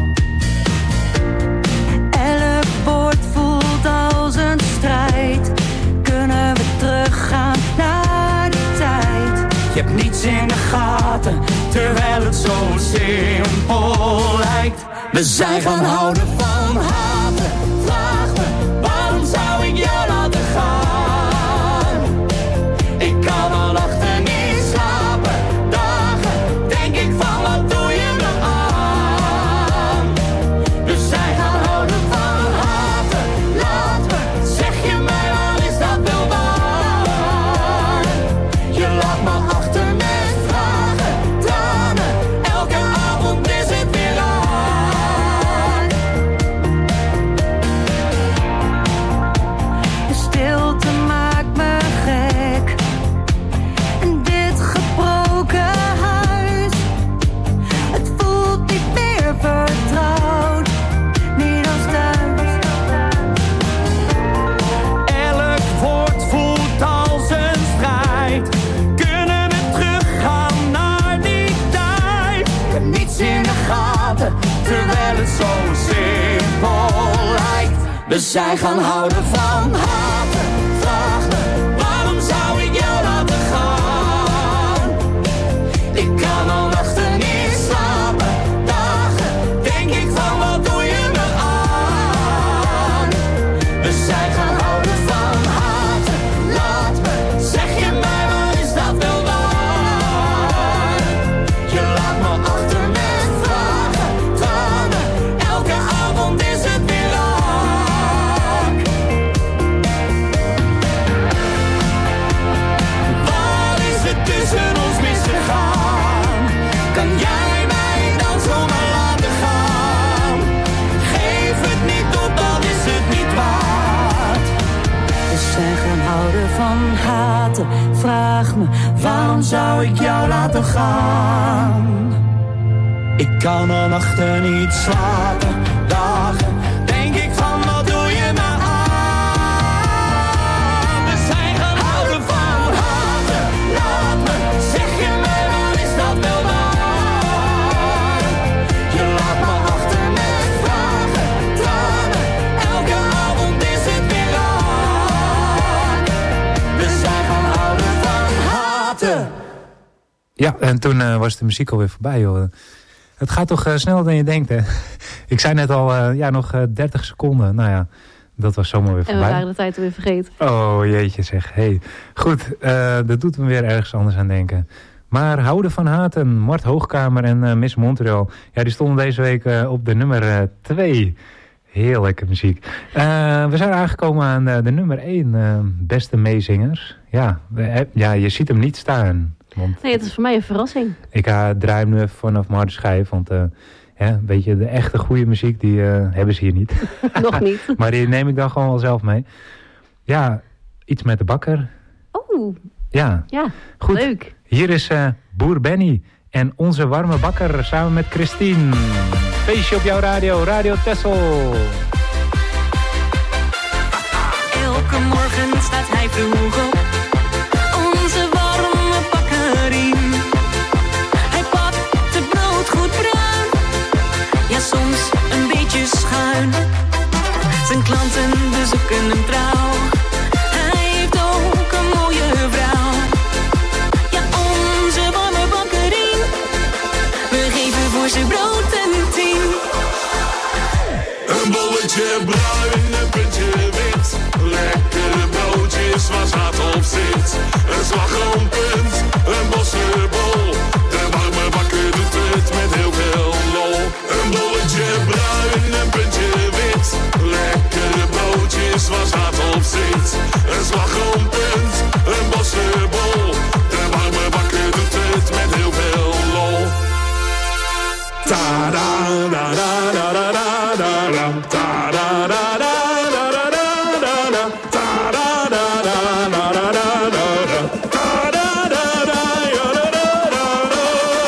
Elk woord voelt als een strijd. Kunnen we teruggaan naar die tijd? Je hebt niets in de gaten, terwijl het zo simpel lijkt. We zijn gaan houden van haten. Vraag me, waarom zou ik jou laten gaan? Ik kan al nachten niet slapen, dagen denk ik van, wat doe je me aan? We zijn gaan houden van haten. Laat me, zeg je mij, maar is dat wel waar? Je laat me achter met vragen, tranen. Elke avond is het weer raar. We zijn gaan houden van haten. Vraag me, waarom zou ik jou laten gaan? Ik kan al nachten niet slapen, dagen denk ik van wat doe je me aan? We zijn gaan houden van haten, laat me, zeg je mij wat is dat wel waar? Je laat me achter met vragen, tranen, elke avond is het weer raak. Wat is er tussen ons misgegaan? Kan jij mij dan zomaar laten gaan? Geef het niet op, dan is het niet waard. We zijn gaan houden van haten. Vraag me, waarom zou ik jou laten gaan? Ik kan al nachten niet slapen, dagen denk ik van wat doe je me aan? We zijn gaan houden van haten, laat me, zeg je mij wat is dat wel waar? Je laat me achter met vragen, tranen, elke avond is het weer raak. We zijn gaan houden van haten. Ja, en toen uh, was de muziek alweer voorbij, joh. Het gaat toch uh, sneller dan je denkt, hè? Ik zei net al, uh, ja, nog uh, dertig seconden. Nou ja, dat was zomaar weer En we voorbij. waren de tijd alweer vergeten. Oh, jeetje zeg. Hey. Goed, uh, dat doet me weer ergens anders aan denken. Maar houden van haten, Mart Hoogkamer en uh, Miss Montreal. Ja, die stonden deze week uh, op de nummer twee. Heerlijke muziek. Uh, we zijn aangekomen aan uh, de nummer één, uh, beste meezingers. Ja, we, ja, je ziet hem niet staan. Want Nee, het is voor mij een verrassing. ik uh, draai hem nu even vanaf mijn harde schijf. Want uh, ja, weet je, de echte goede muziek, die uh, hebben ze hier niet. Nog niet. Maar die neem ik dan gewoon wel zelf mee. Ja, iets met de bakker. Oeh, Ja, ja, goed. leuk. Hier is uh, Boer Benny en onze warme bakker samen met Christine. Feestje op jouw radio, Radio Texel. Elke morgen staat hij vroeg op, onze warme bakkerie. Hij pakt het brood goed bruin, ja soms een beetje schuin. Zijn klanten bezoeken hem trouw, hij heeft ook een mooie vrouw. Ja, onze warme bakkerie, we geven voor zijn brood een tien. Een bolletje bruin, een puntje wit. Lekkere broodjes waar zaad op zit. Een slagroompunt, een bossenbol. De warme bakker doet het met heel veel lol. Een bolletje bruin, een puntje wit. Lekkere broodjes waar zaad op zit. Een slagroompunt, een bossenbol. De warme bakker doet het met heel veel lol. Ta-da, da da da da da da da. Ta-da, da da da da da da da. Ta-da, da da da da da da da. Ta-da, da da ya da da da da.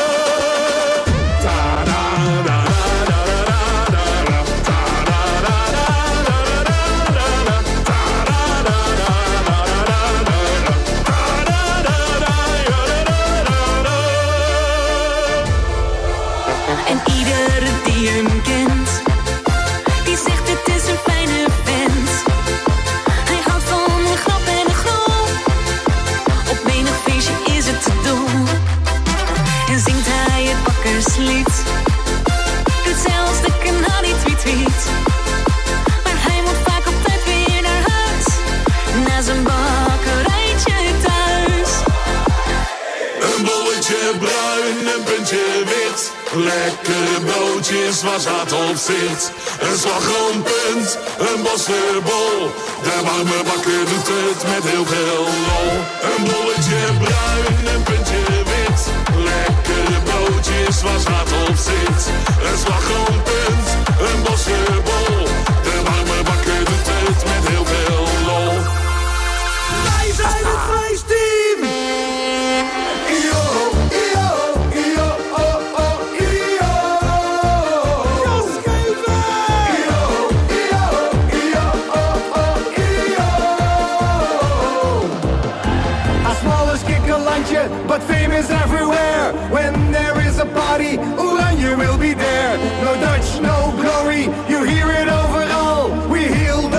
Ta-da, da da da da da da. Ta-da, da da da da da da da. Ta-da, da da da da da da da. Ta-da, da da ya da da da da. En iedere die hem kent, die zegt het is een fijne vent. Hij houdt van een grap en een grol, op menig feestje is het te dol. En zingt hij het bakkerslied, doet zelfs de kanaal die tweet tweet. Maar hij moet vaak op tijd weer naar huis, na zijn bakkerijtje thuis. Een bolletje bruin, een puntje wit. Lekkere broodjes waar zaad op zit. Een slagroompunt, een bossenbol. De warme bakker doet het met heel veel lol. Een bolletje bruin, een puntje wit. Lekkere broodjes waar zaad op zit. Een slagroompunt, een bossenbol. De warme bakker doet het met heel veel lol. Wij zijn het feestteam! Yo, yo, yo, oh, oh, yo. Gas geven! Yo, yo, yo, oh, oh, yo. A smallest kikkerlandje, but famous everywhere. When there is a party, Oranje will be there. No Dutch, no glory, you hear it overall. We heal the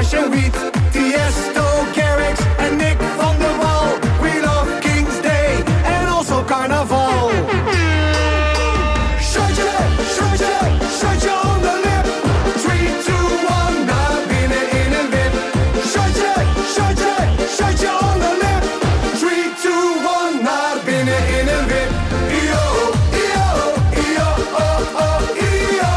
Ocean Beat, Tiesto, Garrix en Nick van der Wal. We love King's Day en also carnaval. Shotje, shotje, shotje on the lip. three, two, one, naar binnen in een wip. Shotje, shotje, shotje on the lip. three, two, one, naar binnen in een wip. Yo, yo, yo, oh, oh, yo.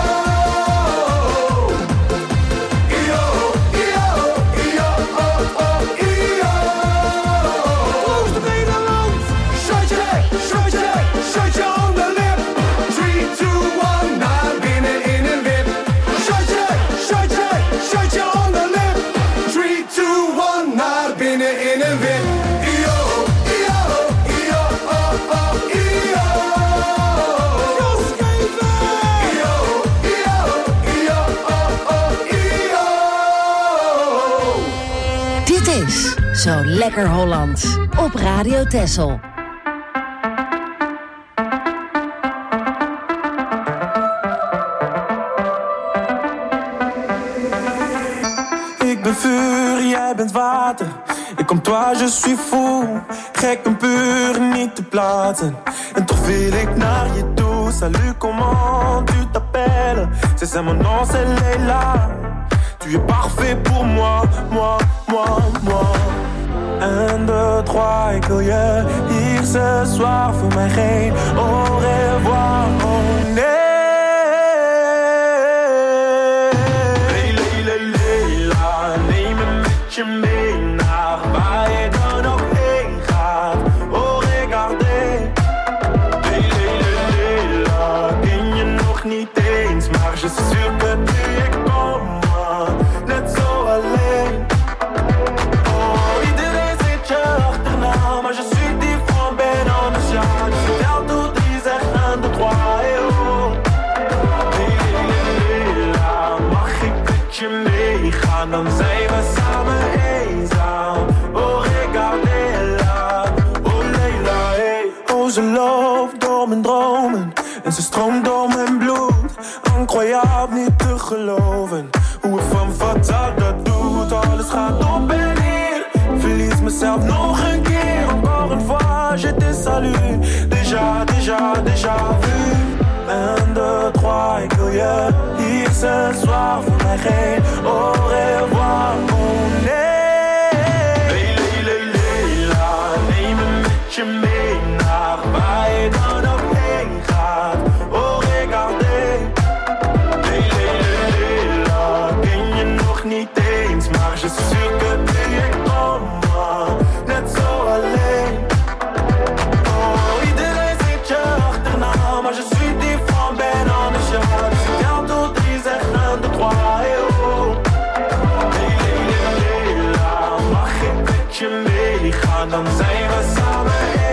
Yo, yo, yo, oh, oh, yo. Proost op Nederland. Shotje, shotje, shotje on the lip. three, two, one, naar binnen in een wip. Shotje, shotje, shotje on the lip. three, two, one, naar binnen in een wip. Yo, yo, yo, oh, oh, yo. Gas geven. Yo, yo, yo, oh, oh, yo. Dit is Zo Lekker Hollands op Radio Texel. Ik ben vuur, jij bent water. Ik kom toi, je suis fou. Gek en puur, niet te plaatsen. En toch wil ik naar je toe. Salut, comment tu t'appelles? C'est ça mon nom, c'est Leila. Tu es parfait pour moi, moi, moi, moi. Un, deux, trois, ik wil je hier ce soir. Voor mij geen au revoir, oh nee. Je mee naar waar je dan ook heen gaat. Oh, regardez. Leila, ken je nog niet eens, maar je suis sûr que tu es comme moi. Net zo alleen. Oh, iedereen zit je achterna, maar je suis différent, ben anders, ja. Dus vertel toe drie, zeg un, deux, trois, et oh. Leila, mag ik met je meegaan, dan zijn we samen eenzaam. Oh, regardez-la, oh Leila, hey. Oh, ze loopt door mijn dromen en ze stroomt door mijn bloed. Incroyable, niet te geloven hoe het van fatal dat doet. Alles gaat op en neer, verlies mezelf nog een keer. Encore une fois, je te salue. Déjà, déjà, déjà vu. Un, deux, trois, ik wil je hier ce soir. Voor mij geen au revoir, oh nee. Je mee naar waar je dan ook heen gaat. Oh, regardez. Leila, ken je nog niet eens, maar je suis sûr que tu es comme moi. Net zo alleen. Oh, iedereen zit je achterna, maar je suis différent, ben anders, ja. Dus vertel tot drie, zeg un, deux, trois, et oh. Leila, mag ik met je meegaan, dan zijn we samen.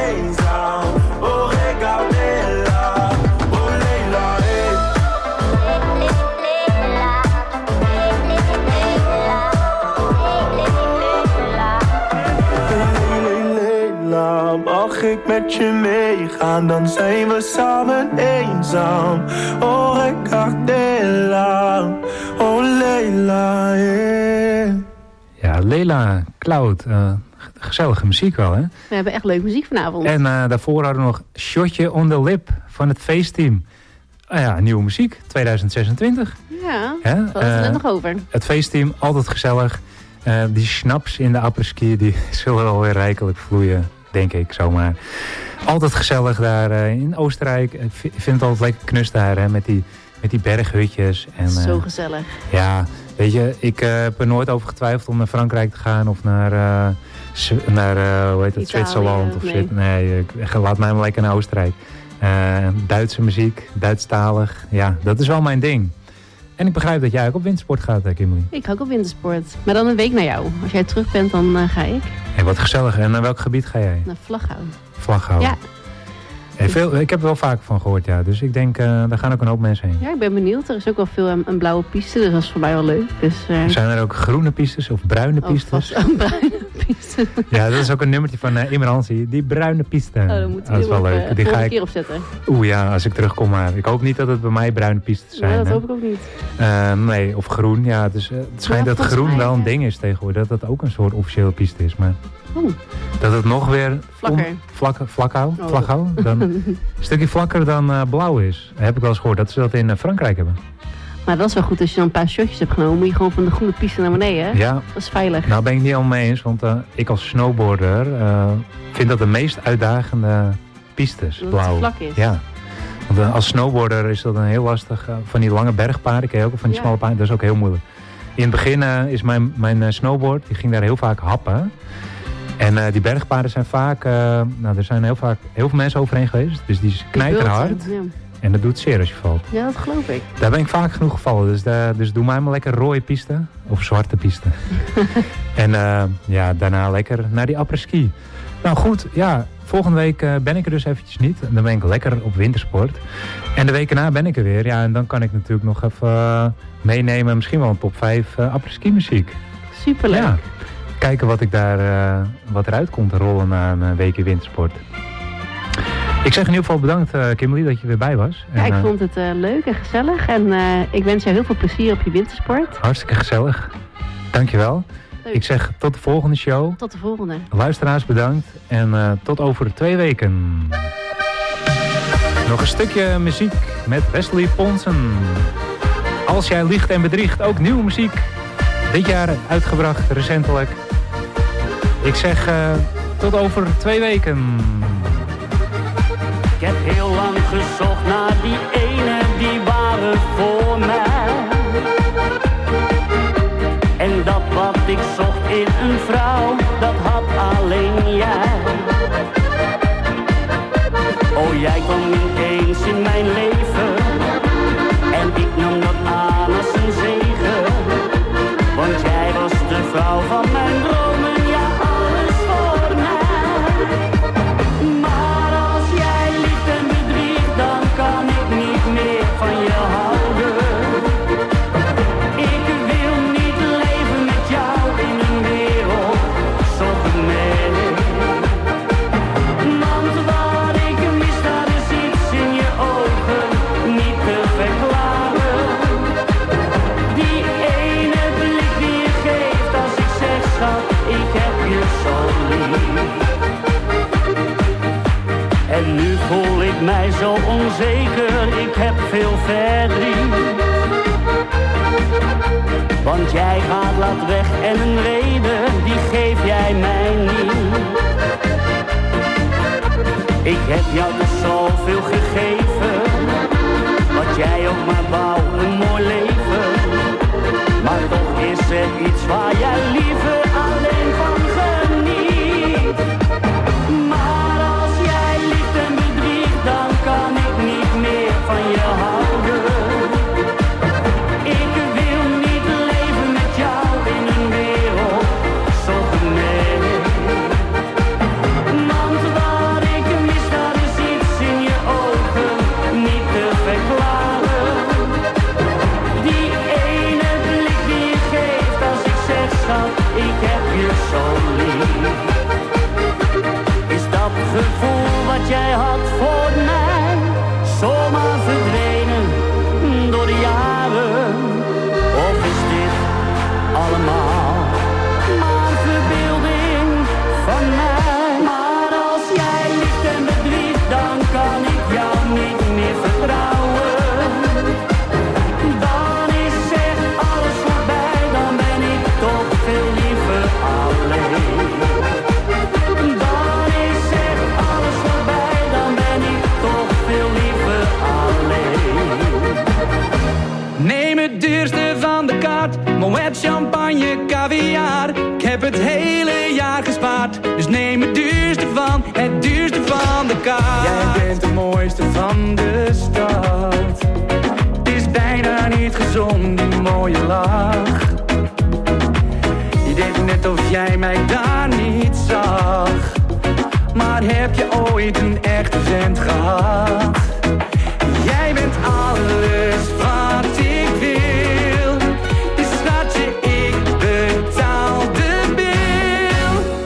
Mag ik met je meegaan, dan zijn we samen eenzaam. Oh, regardez-la, oh Leila, yeah. Ja, Leila, Cloud, uh, gezellige muziek wel, hè? We hebben echt leuke muziek vanavond. En uh, daarvoor hadden we nog Shotje on the Lip van het feestteam. Uh, ja, nieuwe muziek, tweeduizend zesentwintig. Ja, we hadden het er net nog over. Het feestteam, altijd gezellig. Uh, die schnaps in de apres-ski, die zullen wel weer rijkelijk vloeien. Denk ik, zomaar. Altijd gezellig daar uh, in Oostenrijk. Ik vind het altijd lekker knus daar, hè, met die, met die berghutjes. En, uh, Zo gezellig. Ja, weet je, ik uh, heb er nooit over getwijfeld om naar Frankrijk te gaan of naar, uh, naar uh, hoe heet het, Italië, Zwitserland. Of nee, nee ik, laat mij maar lekker naar Oostenrijk. Uh, Duitse muziek, Duitsstalig. Ja, dat is wel mijn ding. En ik begrijp dat jij ook op wintersport gaat, Kimberly. Ik ga ook op wintersport. Maar dan een week naar jou. Als jij terug bent, dan uh, ga ik. Hey, wat gezellig. En naar welk gebied ga jij? Naar Vlaghouw. Vlaghouw. Ja. Hey, veel, ik heb er wel vaak van gehoord, ja. Dus ik denk, uh, daar gaan ook een hoop mensen heen. Ja, ik ben benieuwd. Er is ook wel veel een, een blauwe piste, dus dat is voor mij wel leuk. Dus, uh... Zijn er ook groene pistes of bruine pistes? Oh, bruine piste. Ja, dat is ook een nummertje van uh, Imransi. Die bruine piste. Oh, dan moeten we dat is wel op, leuk. uh, Die ga een ik keer opzetten. Oeh ja, als ik terugkom. Maar ik hoop niet dat het bij mij bruine pistes zijn. Ja, dat hè? hoop ik ook niet. Uh, nee, of groen. Ja, dus, uh, het schijnt Ja, dat volgens groen mij, wel een ja. ding is tegenwoordig. Dat dat ook een soort officiële piste is. Maar Oeh. dat het nog weer Vlakker. om- vlakke, vlak hou, Oh. vlag hou, dan een stukje vlakker dan uh, blauw is. Heb ik wel eens gehoord dat ze dat in uh, Frankrijk hebben. Maar dat is wel goed. Als je dan een paar shotjes hebt genomen, moet je gewoon van de groene piste naar beneden. Hè? Ja. Dat is veilig. Nou ben ik het niet helemaal mee eens, want uh, ik als snowboarder uh, vind dat de meest uitdagende pistes, Dat het blauw. vlak is. Ja. Want uh, als snowboarder is dat een heel lastig, uh, van die lange bergpaden, ken je ook, of van die Ja. smalle paden, dat is ook heel moeilijk. In het begin uh, is mijn, mijn uh, snowboard, die ging daar heel vaak happen. En uh, die bergpaden zijn vaak, uh, nou er zijn heel vaak heel veel mensen overheen geweest, dus die is knijterhard. Ja. En dat doet zeer als je valt. ja, dat geloof ik. Daar ben ik vaak genoeg gevallen. Dus, daar, dus doe mij maar lekker rode piste. Of zwarte piste. en uh, ja, daarna lekker naar die après-ski. Nou goed, ja. Volgende week uh, ben ik er dus eventjes niet. En dan ben ik lekker op wintersport. En de week erna ben ik er weer. Ja, en dan kan ik natuurlijk nog even uh, meenemen. Misschien wel een top vijf uh, après-ski muziek. Superleuk. Ja. Kijken wat, ik daar, uh, wat eruit komt te rollen na een uh, weekje wintersport. Ik zeg in ieder geval bedankt, uh, Kimberly, dat je weer bij was. Ja, En, ik uh, vond het uh, leuk en gezellig. En uh, ik wens jou heel veel plezier op je wintersport. Hartstikke gezellig. Dankjewel. Leuk. Ik zeg tot de volgende show. Tot de volgende. Luisteraars bedankt. En uh, tot over twee weken. Nog een stukje muziek met Wesley Ponsen. Als jij liegt en bedriegt, ook nieuwe muziek. Dit jaar uitgebracht, recentelijk. Ik zeg uh, tot over twee weken. Ik heb heel lang gezocht naar die ene, die waren voor mij. En dat wat ik zocht in een vrouw, dat had alleen jij. Oh, jij kwam ineens in mijn leven. En ik nam dat aan als een zegen. Want jij was de vrouw van mijn dromen, ja, alles voor mij. Maar als jij liegt en bedriegt, dan kan ik niet meer van je houden. Ik wil niet leven met jou in een wereld zo gemeen. Want wat ik mis, daar is iets in je ogen niet te verklaren. Die ene blik die je geeft als ik zeg, schat, ik heb je zo lief. En nu voel ik mij zo onzeker, ik heb veel verdriet. Want jij gaat laat weg en een reden, die geef jij mij niet. Ik heb jou dus zoveel gegeven, wat jij ook maar wou, een mooi leven. Maar toch is er iets waar jij liever alleen van geniet. Maar als jij liegt en bedriegt, dan kan ik niet meer van je houden. Ik wil niet leven met jou in een wereld zo gemeen. Want wat ik mis, daar is iets in je ogen niet te verklaren. Die ene blik die je geeft als ik zeg, schat, ik heb je zo lief. Is dat gevoel wat jij had voor mij zomaar verdwenen door de jaren? Of is dit allemaal maar verbeelding van mij? Maar als jij liegt en bedriegt, dan kan ik jou niet meer vertrouwen. Dan is echt alles voorbij, dan ben ik toch veel liever alleen. Dan is echt alles voorbij, dan ben ik toch veel liever alleen. Neem het duurste van de kaart, Moet champagne, caviar. Ik heb het hele jaar gespaard, dus neem het duurste van, het duurste van de kaart. Jij bent de mooiste van de stad. Het is bijna niet gezond, die mooie lach. Je deed net of jij mij daar niet zag. Maar heb je ooit een echte vent gehad? Jij bent alles wat ik wil. Dus schatje, ik betaal de bil.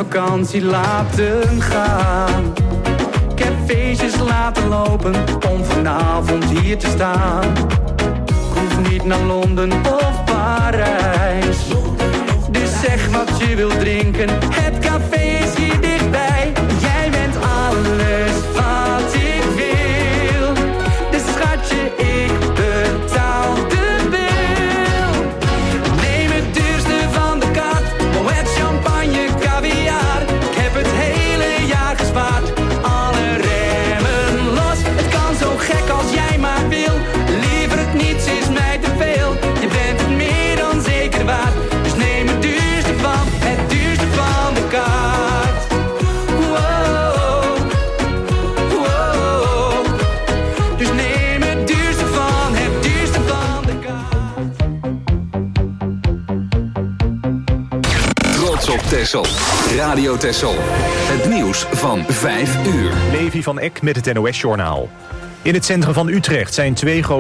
vakantie laten gaan. Ik heb feestjes laten lopen om vanavond hier te staan. Ik hoef niet naar Londen of Parijs. Dus zeg wat je wilt drinken, het café is hier dichtbij. Jij bent alles wat ik wil. Dus schatje, ik betaal de bil. Neem het duurste van de kaart, Moet champagne, caviar. Ik heb het hele jaar gespaard. Alle remmen los, het kan zo gek als jij maar wil. Liever het niets is mij te veel. Je bent het meer dan zeker waard. Dus neem het duurste van, het duurste van de kaart. Wow, wow. Dus neem het duurste van, het duurste van de kaart. Trots op Texel. Radio Texel. Het nieuws van vijf uur. Levi van Eck met het N O S-journaal. In het centrum van Utrecht zijn twee grote